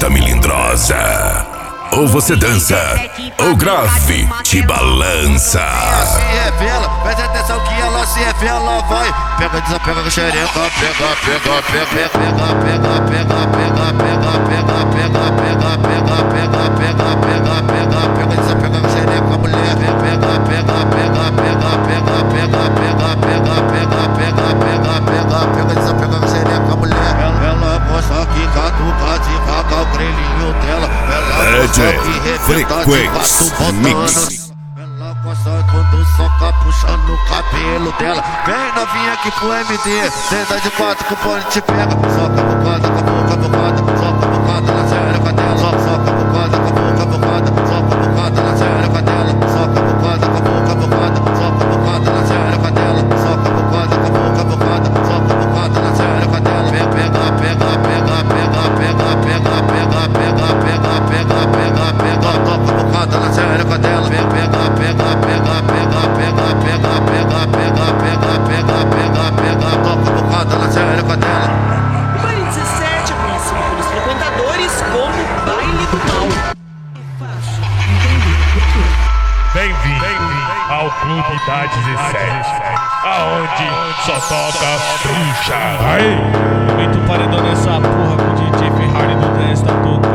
gata melindrosa. Ou você dança, ou grave te balança. Se revela, presta atenção que ela se revela, vai. Pega, desapega, xereca, pega, pega, pega, pega, pega, pega, pega, pega, pega, pega, pega, pega, pega, pega, pega, pega, pega, desapega, xereca, mulher. Pega, pega, pega, pega, pega, pega, pega, pega, pega, pega, pega, pega, pega, desapega, xereca, mulher. Ela gosta que catuca devagar o grelhinho dela. Frequência Mix. Ela gosta quando soca puxando o cabelo dela. Vem novinha aqui pro MD, senta de quatro que o pole te pega. Soca a bocada, soca a bocada na xereca dela. Soca a bocada, soca a bocada na xereca dela. Soca a bocada, soca a bocada na xereca dela. Soca a bocada, soca a bocada na xereca dela. Pega, pega, pega, pega, pega, pega, pega, pega, pega, pega, pega, pega, toca a bocada na xereca dela. Pega, pega, pega, pega, pega, pega, pega, pega, pega, pega, pega, pega, toca a bocada na xereca dela. O Baile 17 é conhecido pelos frequentadores como Baile do Mal. Bem-vindo ao Clube da 17, aonde só toca bruxa. Aí, muito paredão nessa porra com o DJ Ferrari do Dance, tá todo.